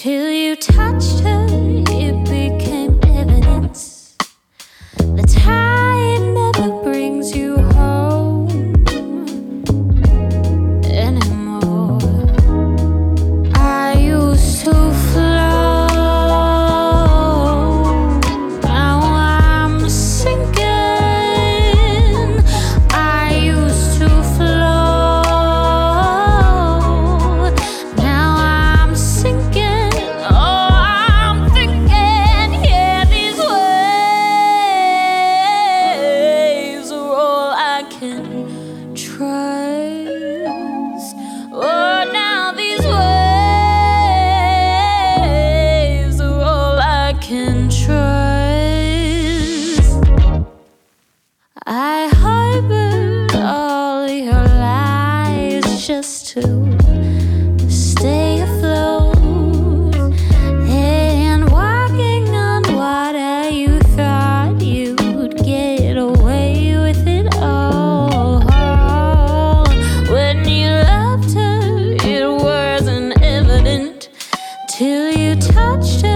Till you touched her, it became evidence. The tide never brings you home anymore. I used to float, now I'm sinking. I used to float, now I'm sinking. Trust. Oh, now these waves are all I can trust. I harbored all your lies just to stay afloat and walking on water. You thought you'd get away with it all. Till you touched her.